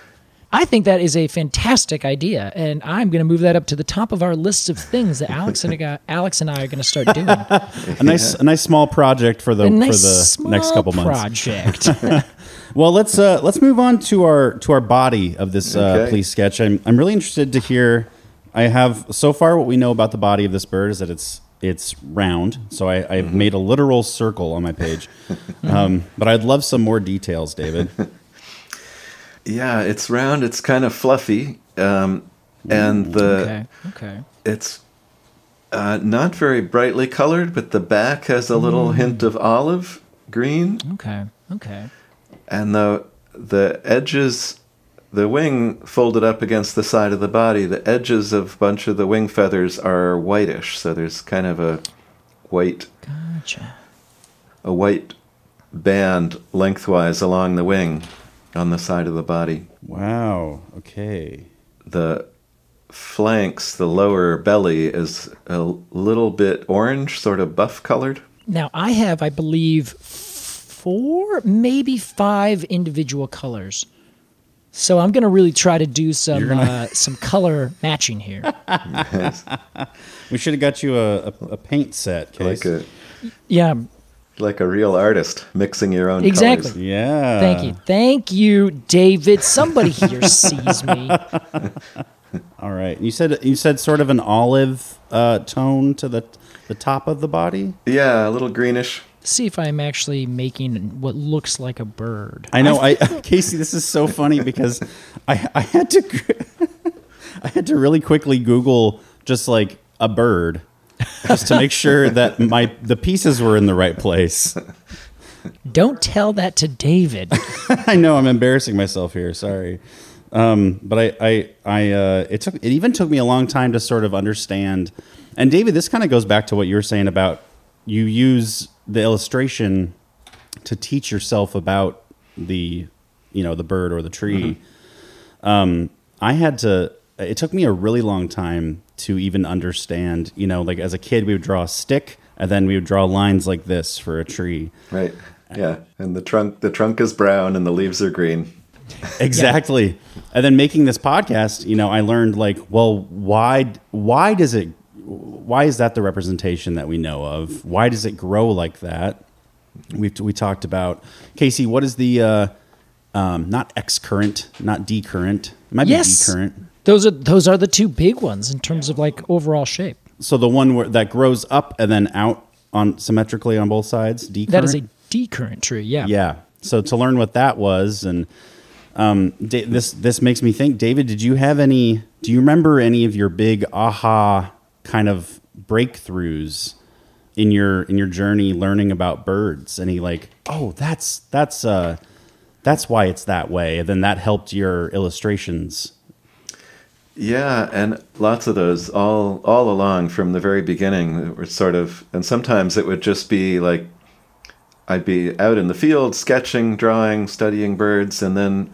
I think that is a fantastic idea, and I'm going to move that up to the top of our list of things that Alex and I, Alex and I are going to start doing. A nice a nice small project for the A for nice the small next couple months. project. Well, let's uh, let's move on to our to our body of this uh, Okay. police sketch. I'm I'm really interested to hear. I have so far what we know about the body of this bird is that it's it's round. So I, I've Mm-hmm. made a literal circle on my page, um, but I'd love some more details, David. Yeah, it's round. It's kind of fluffy, um, and the Okay. Okay. it's uh, not very brightly colored, but the back has a little hint of olive green, Okay. Okay. and the the edges, the wing folded up against the side of the body, the edges of a bunch of the wing feathers are whitish, so there's kind of a white Gotcha. a white band lengthwise along the wing on the side of the body. Wow. Okay. The flanks, the lower belly, is a little bit orange, sort of buff colored. Now, I have, I believe, four, maybe five individual colors. So I'm going to really try to do some gonna- uh, some color matching here. We should have got you a, a, a paint set, Case. Like a Yeah, like a real artist mixing your own exactly. colors. Yeah. Thank you. Thank you, David. Somebody here sees me. All right. You said you said sort of an olive uh, tone to the the top of the body. Yeah, a little greenish. See if I'm actually making what looks like a bird. I know, I Casey. This is so funny because I I had to I had to really quickly Google just like a bird just to make sure that my the pieces were in the right place. Don't tell that to David. I know I'm embarrassing myself here. Sorry, um, but I I I uh, it took it even took me a long time to sort of understand. And David, this kind of goes back to what you were saying about you use the illustration to teach yourself about the you know the bird or the tree. Mm-hmm. Um, I had to. It took me a really long time to even understand. You know, like as a kid, we would draw a stick, and then we would draw lines like this for a tree. Right. Yeah. And the trunk the trunk is brown and the leaves are green. Exactly. And then making this podcast, you know, I learned like, well, why why does it why is that the representation that we know of? Why does it grow like that? We we talked about Casey, what is the uh, um, not X current, not D current. It might Yes. be D current. Those are those are the two big ones in terms of like overall shape. So the one where that grows up and then out on symmetrically on both sides, D current. That is a D current tree. Yeah. Yeah. So to learn what that was, and um, da- this this makes me think, David, did you have any? Do you remember any of your big aha kind of breakthroughs in your in your journey learning about birds? Any like, oh, that's that's uh, that's why it's that way, and then that helped your illustrations. Yeah, and lots of those all all along from the very beginning that were sort of, and sometimes it would just be like I'd be out in the field sketching, drawing, studying birds, and then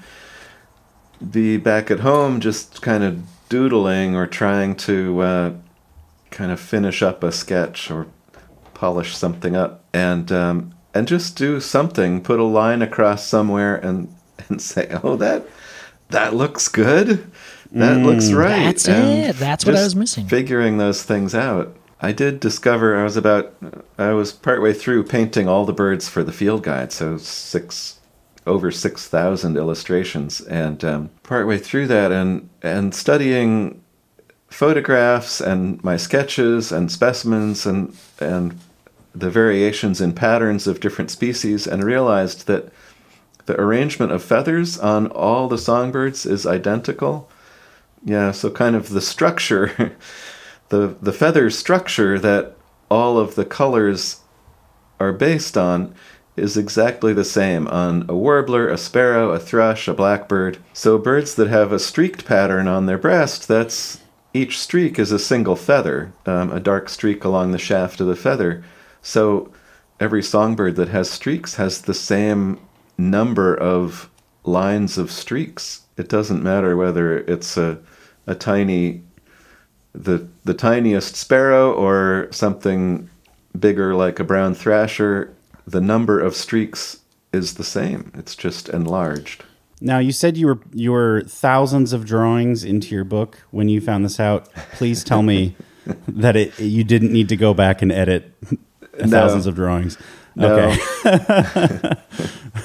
be back at home just kind of doodling or trying to uh, kind of finish up a sketch or polish something up, and um, and just do something, put a line across somewhere, and and say, oh, that that looks good. That Mm, looks right. That's And it. That's what I just was missing. Figuring those things out. I did discover I was about I was partway through painting all the birds for the field guide, so six over six thousand illustrations, and um, partway through that, and and studying photographs and my sketches and specimens and and the variations in patterns of different species, and realized that the arrangement of feathers on all the songbirds is identical. Yeah, so kind of the structure, the the feather structure that all of the colors are based on is exactly the same on a warbler, a sparrow, a thrush, a blackbird. So birds that have a streaked pattern on their breast, that's each streak is a single feather, um, a dark streak along the shaft of the feather. So every songbird that has streaks has the same number of lines of streaks. It doesn't matter whether it's a a tiny the the tiniest sparrow or something bigger like a brown thrasher. The number of streaks is the same. It's just enlarged. Now, you said you were you were thousands of drawings into your book when you found this out. Please tell me that it you didn't need to go back and edit No. thousands of drawings. No. Okay.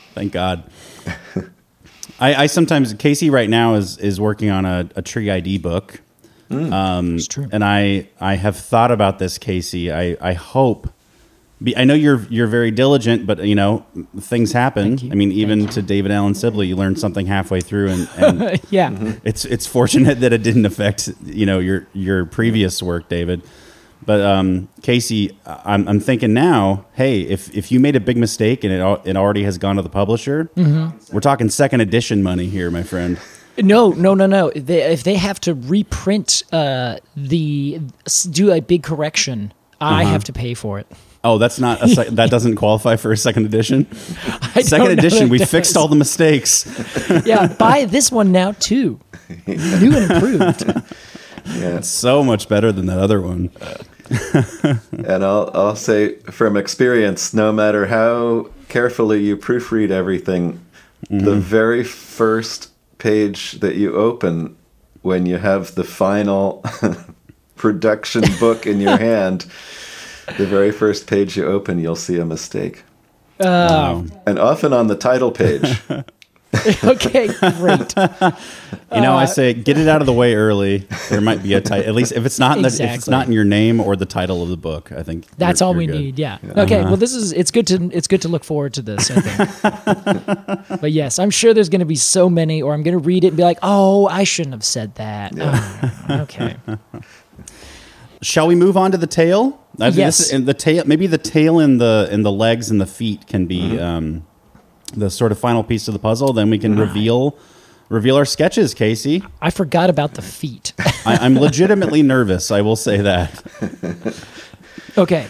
Thank God. I, I sometimes Casey right now is is working on a, a tree I D book. Mm, um, that's true. And I I have thought about this, Casey. I I hope. Be, I know you're you're very diligent, but you know things happen. I mean, even to David Allen Sibley, you learned something halfway through, and, and yeah, it's it's fortunate that it didn't affect you know your your previous work, David. But um, Casey, I'm I'm thinking now, hey, if if you made a big mistake and it al- it already has gone to the publisher, mm-hmm. we're talking second edition money here, my friend. No, no, no, no. They, if they have to reprint uh, the do a big correction, I Uh-huh. have to pay for it. Oh, that's not a sec- that doesn't qualify for a second edition. I Second don't know edition, if we it fixed does. all the mistakes. Yeah, buy this one now too. New and improved. Yeah. It's so much better than that other one. And I'll I'll say from experience, no matter how carefully you proofread everything, Mm-hmm. the very first page that you open when you have the final production book in your hand, the very first page you open, you'll see a mistake. Oh, And often on the title page. okay, great. You know, I say get it out of the way early. There might be a title, at least if it's not in the, if it's Exactly. not in your name or the title of the book. I think That's you're- all you're we good. need. Yeah. Okay. Uh-huh. Well, this is it's good to it's good to look forward to this. I think. But yes, I'm sure there's going to be so many, or I'm going to read it and be like, oh, I shouldn't have said that. Oh, okay. Shall we move on to the tail? I think Yes. This is, and the tail, maybe the tail and the and the legs and the feet can be Mm-hmm. um, the sort of final piece of the puzzle. Then we can reveal reveal our sketches, Casey. I forgot about the feet. I, I'm legitimately nervous. I will say that. Okay.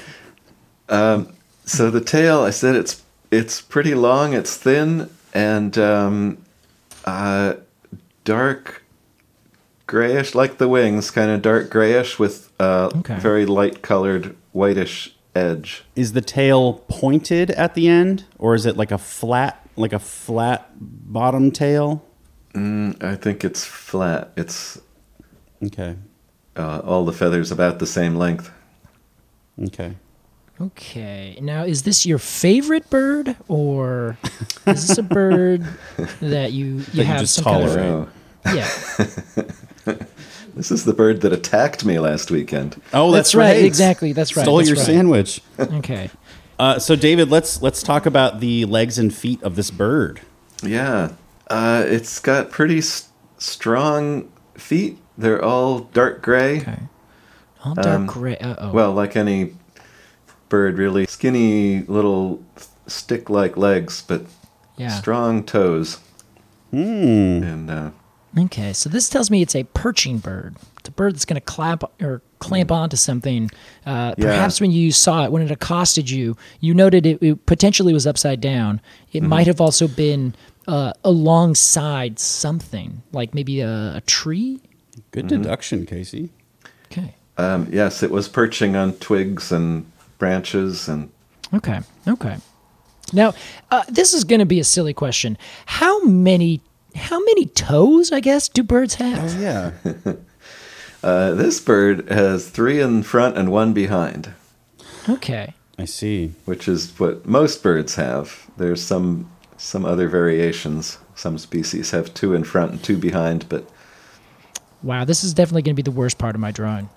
So the tail, I said it's it's pretty long, it's thin, and um, uh, dark grayish, like the wings, kind of dark grayish with uh, Okay. very light colored whitish edge. Is the tail pointed at the end, or is it like a flat, like a flat bottom tail? Mm, I think it's flat. It's Okay. uh, all the feathers about the same length. Okay. Okay. Now, is this your favorite bird, or is this a bird that you you That you have just some kind tolerate. Oh, of yeah? this is the bird that attacked me last weekend. Oh, that's, That's right, exactly, that's right, Stole that's your right. sandwich. Okay. Uh, so, David, let's let's talk about the legs and feet of this bird. Yeah, uh, it's got pretty s- strong feet. They're all dark gray. Okay. All dark gray. Uh oh. Well, like any bird, really. Skinny little stick-like legs, but Yeah. strong toes. Hmm. And uh, Okay, so this tells me it's a perching bird. It's a bird that's going to clap or clamp onto something. Uh, Yeah. Perhaps when you saw it, when it accosted you, you noted it, it potentially was upside down. It might have also been uh, alongside something, like maybe a, a tree. Good deduction, Casey. Okay. um, yes, it was perching on twigs and branches, and Okay. Okay. Now, uh, this is going to be a silly question. How many, how many toes, I guess, do birds have? Oh yeah. uh, this bird has three in front and one behind, Okay. I see. which is what most birds have. There's some some other variations. Some species have two in front and two behind, but Wow, this is definitely going to be the worst part of my drawing.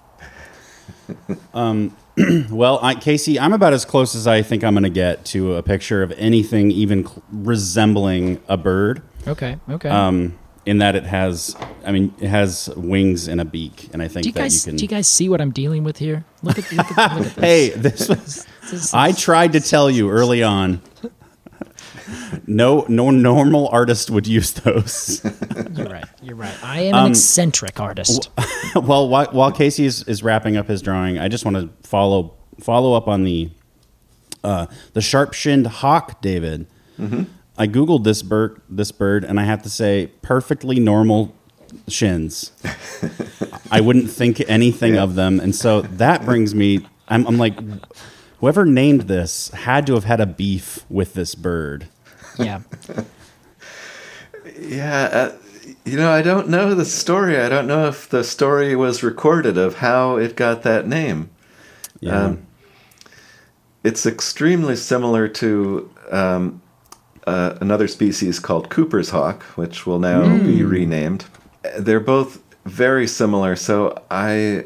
Well, I, Casey, I'm about as close as I think I'm going to get to a picture of anything even cl- resembling a bird. Okay. Okay. Um, in that it has, I mean, it has wings and a beak, and I think do you that guys you can. do you guys see what I'm dealing with here? Look at look at, look at this. Hey, this was. This I is- tried to tell you early on. No, no normal artist would use those. You're right. You're right. I am an eccentric artist. Well, while, while Casey is, is wrapping up his drawing, I just want to follow follow up on the uh, the sharp-shinned hawk, David. I googled this bird, this bird, and I have to say, perfectly normal shins. I wouldn't think anything Yeah. of them, and so that brings me. I'm, I'm like, whoever named this had to have had a beef with this bird. Yeah. yeah, uh, you know, I don't know the story. I don't know if the story was recorded of how it got that name. Yeah. Um, it's extremely similar to um, uh, another species called Cooper's hawk, which will now mm. be renamed. They're both very similar. So I,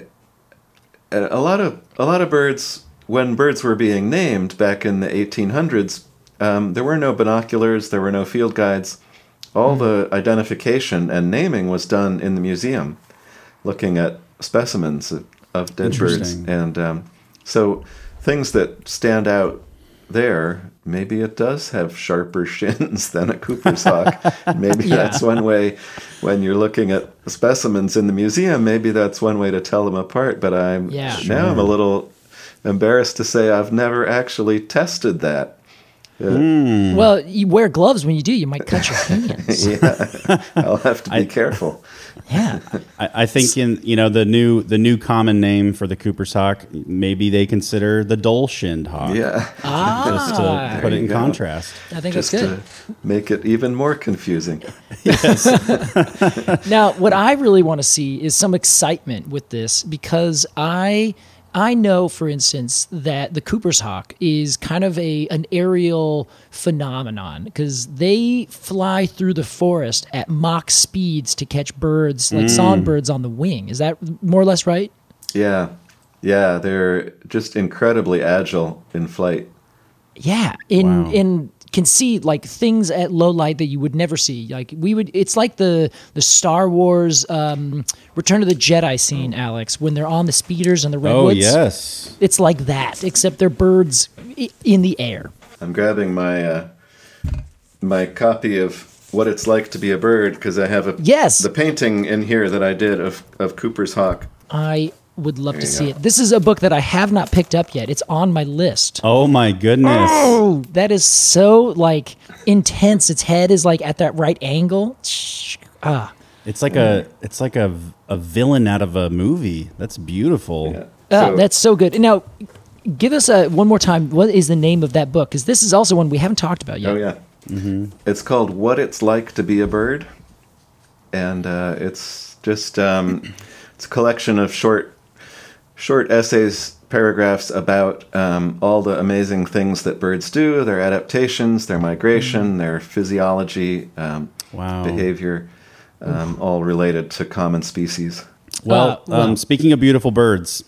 a lot of a lot of birds, when birds were being named back in the eighteen hundreds, um, there were no binoculars, there were no field guides. All mm. the identification and naming was done in the museum, looking at specimens of, of dead birds. And um, so things that stand out there, maybe it does have sharper shins than a Cooper's hawk. Maybe yeah. that's one way, when you're looking at specimens in the museum, maybe that's one way to tell them apart. But I'm yeah, now sure. I'm a little embarrassed to say I've never actually tested that. Uh, mm. Well, you wear gloves when you do. You might cut your hands. Yeah, I'll have to be I, careful. Yeah, I, I think in you know the new the new common name for the Cooper's hawk, maybe they consider the dull-shinned hawk. Yeah, ah, just to put it in go. contrast. I think just that's good. To make it even more confusing. Yes. Now, what I really want to see is some excitement with this, because I. I know, for instance, that the Cooper's hawk is kind of a an aerial phenomenon, because they fly through the forest at Mach speeds to catch birds, like mm. songbirds on the wing. Is that more or less right? Yeah. Yeah, they're just incredibly agile in flight. Yeah, in wow. in can see like things at low light that you would never see. Like we would, it's like the the Star Wars um, Return of the Jedi scene, Alex, when they're on the speeders and the redwoods. Oh yes, it's like that, except they're birds in the air. I'm grabbing my uh, my copy of What It's Like to Be a Bird, because I have a yes the painting in here that I did of of Cooper's hawk. I would love to see go. it. This is a book that I have not picked up yet. It's on my list. Oh my goodness. Oh, that is so like intense. Its head is like at that right angle. Ah. It's like a it's like a, a villain out of a movie. That's beautiful. Yeah. Ah, So- that's so good. Now, give us a one more time. What is the name of that book? Because this is also one we haven't talked about yet. Oh yeah. Mm-hmm. It's called What It's Like to Be a Bird, and uh, it's just um, it's a collection of short short essays, paragraphs about um, all the amazing things that birds do, their adaptations, their migration, mm. their physiology, um, wow. behavior, um, all related to common species. Well, Uh, well. Um, speaking of beautiful birds,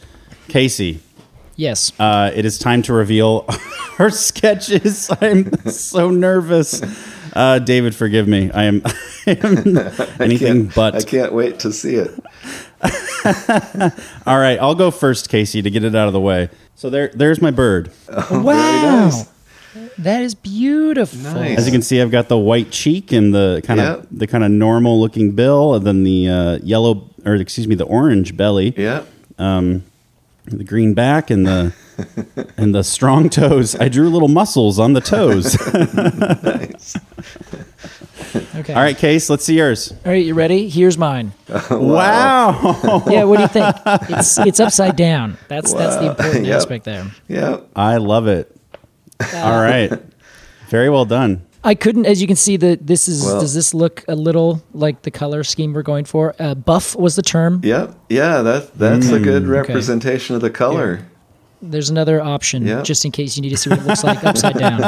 Casey, Yes. uh, it is time to reveal our sketches. I'm so nervous. Uh, David, forgive me. I am, I am anything I but. I can't wait to see it. All right, I'll go first, Casey, to get it out of the way. So there, there's my bird. Oh, wow. Very nice. That is beautiful. Nice. As you can see, I've got the white cheek and the kind of Yep. the kind of normal looking bill, and then the uh, yellow, or excuse me, the orange belly. Yeah. Um, the green back and the and the strong toes. I drew little muscles on the toes. Nice. Okay. All right, Case, let's see yours. All right, you ready? Here's mine. Wow. Yeah, what do you think? It's it's upside down. That's that's the Wow. important Yep. aspect there. Yeah. I love it. All right. Very well done. I couldn't, as you can see, that this is. Well- does this look a little like the color scheme we're going for? Uh, buff was the term. Yep. Yeah. That that's a good representation of the color. There's another option, Yep. just in case you need to see what it looks like upside down.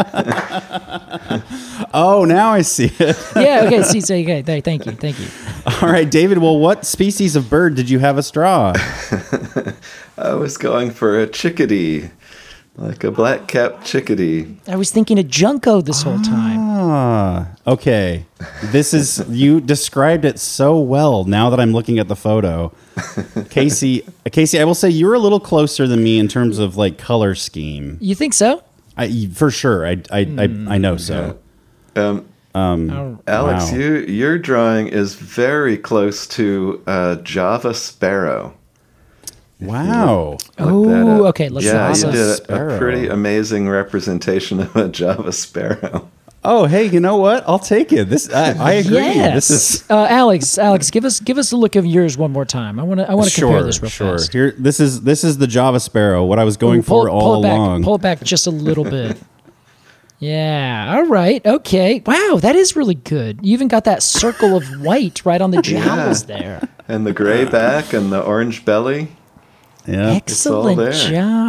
Oh, now I see it. Yeah. Okay. See. So, okay. th- Thank you. Thank you. All right, David. Well, what species of bird did you have us draw? I was going for a chickadee, like a black-capped chickadee. I was thinking of Junco this whole time. Ah, okay. This is, you described it so well now that I'm looking at the photo. Casey, Casey, I will say you're a little closer than me in terms of like color scheme. You think so? I, for sure. I, I, I, I know so. Um, Oh, Alex, Wow. you your drawing is very close to a Java sparrow. Wow. Look that Oh, up. okay, let's yeah, see. you did a, Sparrow. a pretty amazing representation of a Java sparrow. Oh, hey, you know what? I'll take it. This, I, I agree. Yes. This is uh, Alex. Alex, give us give us a look of yours one more time. I want to I want to sure, compare this real sure. fast. Here, this is this is the Java sparrow. What I was going Ooh, pull, for all pull it back, along. Pull it back just a little bit. Yeah. All right. Okay. Wow, that is really good. You even got that circle of white right on the jowls there. And the gray back and the orange belly. Yeah. Excellent there. job.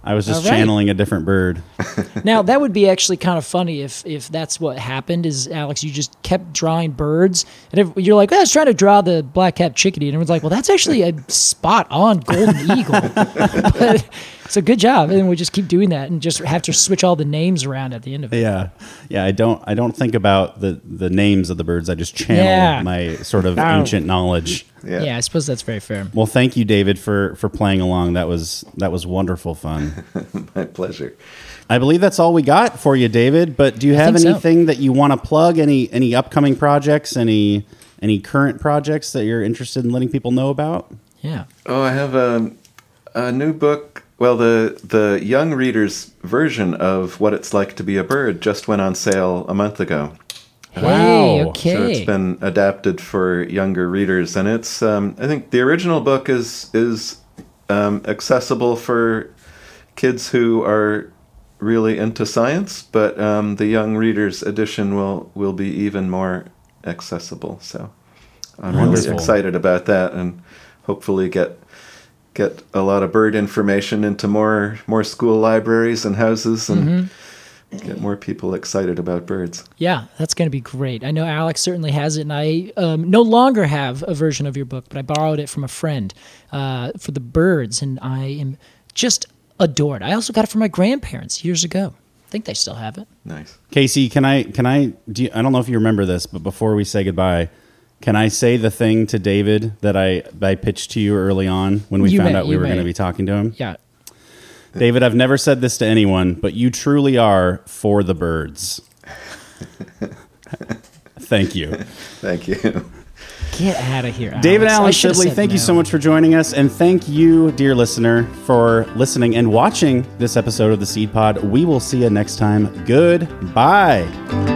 I was just All right. channeling a different bird. Now, that would be actually kind of funny if if that's what happened is, Alex, you just kept drawing birds. And if, you're like, oh, I was trying to draw the black-capped chickadee. And everyone's like, well, that's actually a spot-on golden eagle. But, so good job. And we just keep doing that and just have to switch all the names around at the end of it. Yeah. Yeah, I don't I don't think about the, the names of the birds. I just channel Yeah. my sort of Oh. ancient knowledge. Yeah. Yeah, I suppose that's very fair. Well, thank you, David, for, for playing along. That was that was wonderful fun. My pleasure. I believe that's all we got for you, David. But do you have think so. anything that you want to plug? Any any upcoming projects? Any any current projects that you're interested in letting people know about? Yeah. Oh, I have a, a new book. Well, the the young readers version of What It's Like to Be a Bird just went on sale a month ago. Hey, Wow. okay. So it's been adapted for younger readers, and it's um, I think the original book is is um, accessible for kids who are really into science, but um, the young readers edition will will be even more accessible. So I'm Wonderful. really excited about that, and hopefully get get a lot of bird information into more more school libraries and houses, and Mm-hmm. get more people excited about birds. Yeah, that's going to be great. I know Alex certainly has it, and I um, no longer have a version of your book, but I borrowed it from a friend uh, for the birds, and I am just adored. I also got it from my grandparents years ago. I think they still have it. Nice. Casey, can I can I do you, I don't know if you remember this, but before we say goodbye, can I say the thing to David that I I pitched to you early on when we You found may, out we you were may. going to be talking to him? Yeah. David, I've never said this to anyone, but you truly are for the birds. Thank you. Thank you. Get out of here, Alex. David I Allen should've Sibley, said thank you no. so much for joining us. And thank you, dear listener, for listening and watching this episode of the Seed Pod. We will see you next time. Goodbye.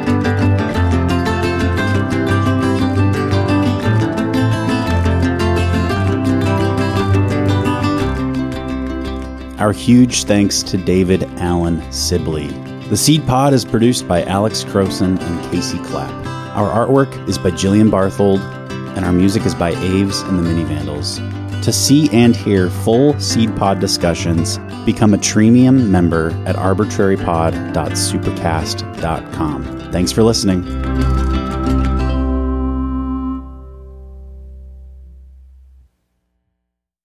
Our huge thanks to David Allen Sibley. The Seed Pod is produced by Alex Croson and Casey Clapp. Our artwork is by Jillian Barthold, and our music is by Aves and the Mini Vandals. To see and hear full Seed Pod discussions, become a Treemium member at arbitrary pod dot supercast dot com. Thanks for listening.